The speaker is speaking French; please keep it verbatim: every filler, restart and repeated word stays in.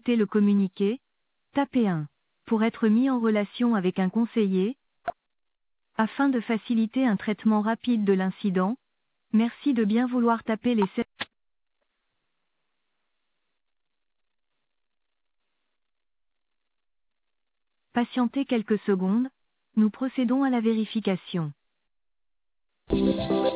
consulter le communiqué, tapez un. Pour être mis en relation avec un conseiller, afin de faciliter un traitement rapide de l'incident, merci de bien vouloir taper les sept. Patientez quelques secondes, nous procédons à la vérification.